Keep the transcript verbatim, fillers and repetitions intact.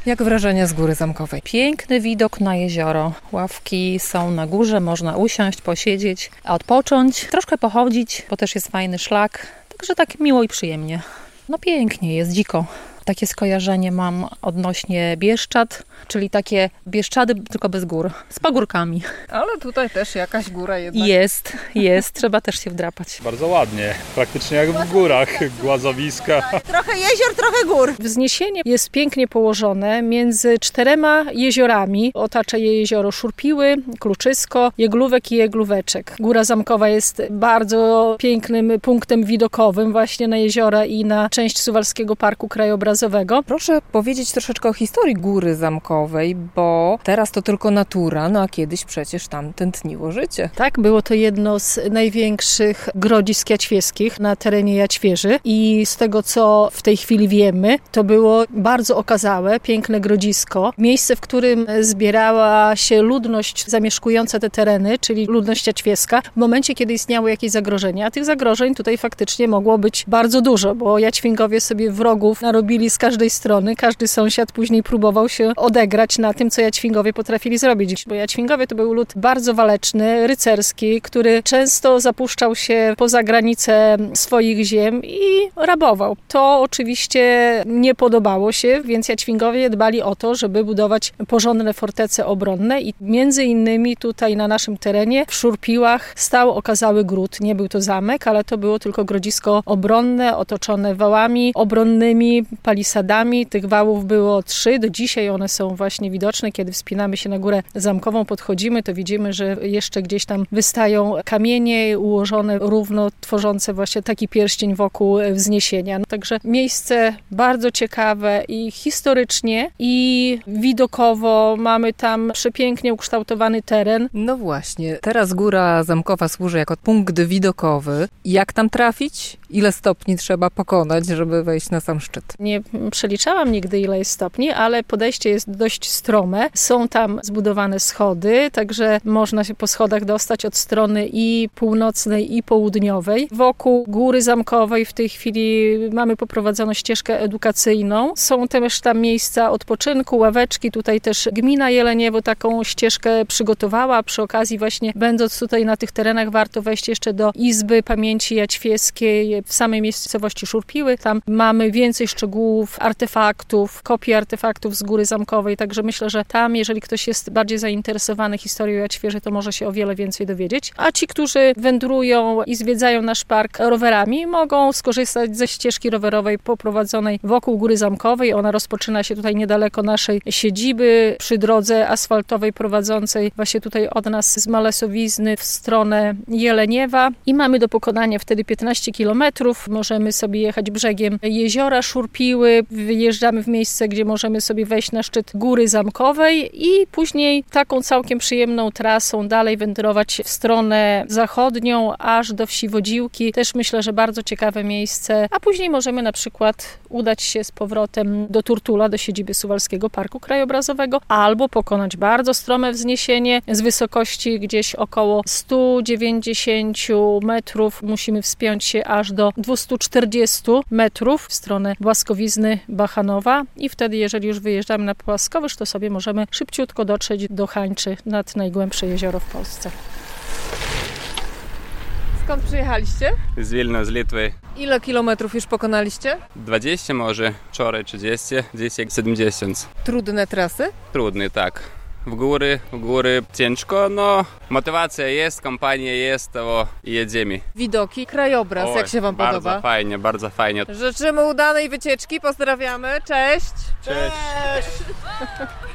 Jak wrażenia z Góry Zamkowej? Piękny widok na jezioro. Ławki są na górze, można usiąść, posiedzieć, odpocząć, troszkę pochodzić, bo też jest fajny szlak. Także tak miło i przyjemnie. No pięknie, jest dziko. Takie skojarzenie mam odnośnie Bieszczad, czyli takie Bieszczady, tylko bez gór, z pagórkami. Ale tutaj też jakaś góra jednak. Jest, jest, trzeba też się wdrapać. Bardzo ładnie, praktycznie jak w górach, głazowiska. Trochę jezior, trochę gór. Wzniesienie jest pięknie położone między czterema jeziorami. Otacza je jezioro Szurpiły, Kluczysko, Jeglówek i Jeglóweczek. Góra Zamkowa jest bardzo pięknym punktem widokowym właśnie na jeziora i na część Suwalskiego Parku Krajobrazowego. Proszę powiedzieć troszeczkę o historii Góry Zamkowej, bo teraz to tylko natura, no a kiedyś przecież tam tętniło życie. Tak, było to jedno z największych grodzisk jaćwieskich na terenie Jaćwieży i z tego, co w tej chwili wiemy, to było bardzo okazałe, piękne grodzisko. Miejsce, w którym zbierała się ludność zamieszkująca te tereny, czyli ludność jaćwieska, w momencie, kiedy istniało jakieś zagrożenie. A tych zagrożeń tutaj faktycznie mogło być bardzo dużo, bo Jaćwingowie sobie wrogów narobili z każdej strony. Każdy sąsiad później próbował się odegrać na tym, co Jaćwingowie potrafili zrobić. Bo Jaćwingowie to był lud bardzo waleczny, rycerski, który często zapuszczał się poza granice swoich ziem i rabował. To oczywiście nie podobało się, więc Jaćwingowie dbali o to, żeby budować porządne fortece obronne i między innymi tutaj na naszym terenie w Szurpiłach stał okazały gród. Nie był to zamek, ale to było tylko grodzisko obronne, otoczone wałami obronnymi, palisadami. Tych wałów było trzy. Do dzisiaj one są właśnie widoczne. Kiedy wspinamy się na Górę Zamkową, podchodzimy, to widzimy, że jeszcze gdzieś tam wystają kamienie ułożone równo, tworzące właśnie taki pierścień wokół wzniesienia. No, także miejsce bardzo ciekawe i historycznie, i widokowo. Mamy tam przepięknie ukształtowany teren. No właśnie, teraz Góra Zamkowa służy jako punkt widokowy. Jak tam trafić? Ile stopni trzeba pokonać, żeby wejść na sam szczyt? Nie przeliczałam nigdy, ile jest stopni, ale podejście jest dość strome. Są tam zbudowane schody, także można się po schodach dostać od strony i północnej, i południowej. Wokół Góry Zamkowej w tej chwili mamy poprowadzoną ścieżkę edukacyjną. Są też tam miejsca odpoczynku, ławeczki. Tutaj też gmina Jeleniewo taką ścieżkę przygotowała. Przy okazji właśnie będąc tutaj na tych terenach warto wejść jeszcze do Izby Pamięci Jaćwieskiej w samej miejscowości Szurpiły. Tam mamy więcej szczegółów, artefaktów, kopii artefaktów z Góry Zamkowej, także myślę, że tam, jeżeli ktoś jest bardziej zainteresowany historią Jaćwieży, to może się o wiele więcej dowiedzieć. A ci, którzy wędrują i zwiedzają nasz park rowerami, mogą skorzystać ze ścieżki rowerowej poprowadzonej wokół Góry Zamkowej. Ona rozpoczyna się tutaj niedaleko naszej siedziby, przy drodze asfaltowej prowadzącej właśnie tutaj od nas z Malesowizny w stronę Jeleniewa i mamy do pokonania wtedy piętnaście kilometrów. Możemy sobie jechać brzegiem jeziora Szurpiły, wyjeżdżamy w miejsce, gdzie możemy sobie wejść na szczyt Góry Zamkowej i później taką całkiem przyjemną trasą dalej wędrować w stronę zachodnią, aż do wsi Wodziłki. Też myślę, że bardzo ciekawe miejsce. A później możemy na przykład udać się z powrotem do Turtula, do siedziby Suwalskiego Parku Krajobrazowego, albo pokonać bardzo strome wzniesienie z wysokości gdzieś około sto dziewięćdziesiąt metrów. Musimy wspiąć się aż do dwieście czterdzieści metrów w stronę Błaskowizny Bachanowa i wtedy, jeżeli już wyjeżdżamy na Płaskowyż, to sobie możemy szybciutko dotrzeć do Hańczy, nad najgłębsze jezioro w Polsce. Skąd przyjechaliście? Z Wilna, z Litwy. Ile kilometrów już pokonaliście? dwadzieścia może, wczoraj trzydzieści, dzisiaj siedemdziesiąt. Trudne trasy? Trudny, tak. W góry, w góry ciężko, no motywacja jest, kampania jest, to jedziemy. Widoki, krajobraz, Oj, jak się wam bardzo podoba? Bardzo fajnie, bardzo fajnie. Życzymy udanej wycieczki, pozdrawiamy, cześć! Cześć! Cześć.